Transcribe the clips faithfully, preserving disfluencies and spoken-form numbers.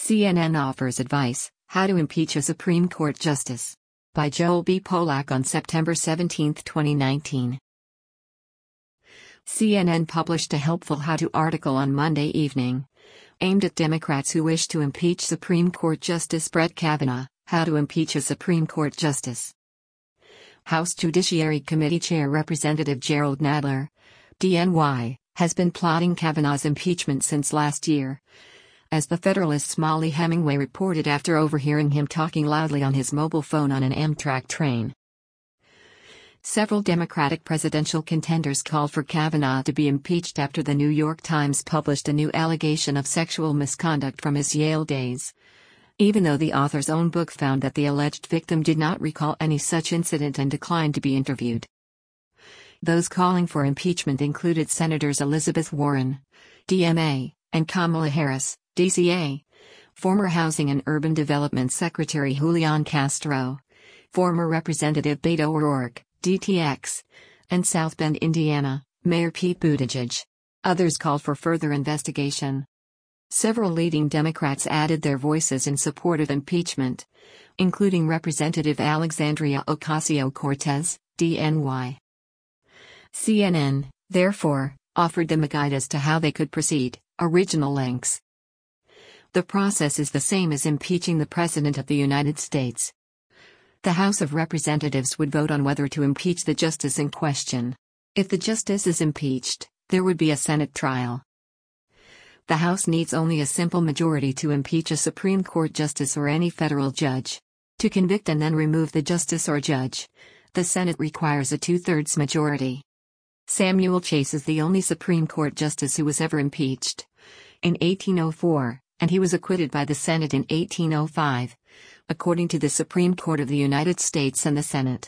C N N offers advice: How to Impeach a Supreme Court Justice. By Joel B. Polak on September seventeenth, twenty nineteen. C N N published a helpful how-to article on Monday evening, aimed at Democrats who wish to impeach Supreme Court Justice Brett Kavanaugh. How to Impeach a Supreme Court Justice. House Judiciary Committee Chair Representative Jerrold Nadler, D N Y, has been plotting Kavanaugh's impeachment since last year, as the Federalist's Mollie Hemingway reported after overhearing him talking loudly on his mobile phone on an Amtrak train. Several Democratic presidential contenders called for Kavanaugh to be impeached after the New York Times published a new allegation of sexual misconduct from his Yale days, even though the author's own book found that the alleged victim did not recall any such incident and declined to be interviewed. Those calling for impeachment included Senators Elizabeth Warren, D M A, and Kamala Harris, D C A, former Housing and Urban Development Secretary Julian Castro, former Representative Beto O'Rourke, D T X, and South Bend, Indiana, Mayor Pete Buttigieg. Others called for further investigation. Several leading Democrats added their voices in support of impeachment, including Representative Alexandria Ocasio-Cortez, D N Y. C N N, therefore, offered them a guide as to how they could proceed. Original links. The process is the same as impeaching the President of the United States. The House of Representatives would vote on whether to impeach the justice in question. If the justice is impeached, there would be a Senate trial. The House needs only a simple majority to impeach a Supreme Court justice or any federal judge. To convict and then remove the justice or judge, the Senate requires a two-thirds majority. Samuel Chase is the only Supreme Court justice who was ever impeached, in eighteen oh four, and he was acquitted by the Senate in eighteen oh five, according to the Supreme Court of the United States and the Senate.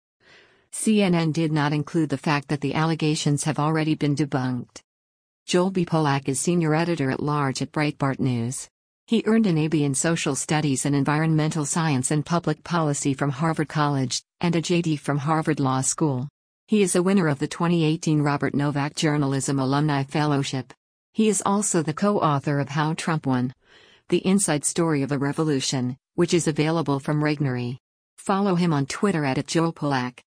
C N N did not include the fact that the allegations have already been debunked. Joel B. Polak is senior editor-at-large at Breitbart News. He earned an A B in Social Studies and Environmental Science and Public Policy from Harvard College, and a J D from Harvard Law School. He is a winner of the twenty eighteen Robert Novak Journalism Alumni Fellowship. He is also the co-author of How Trump Won: The Inside Story of a Revolution, which is available from Regnery. Follow him on Twitter at Joel Polak.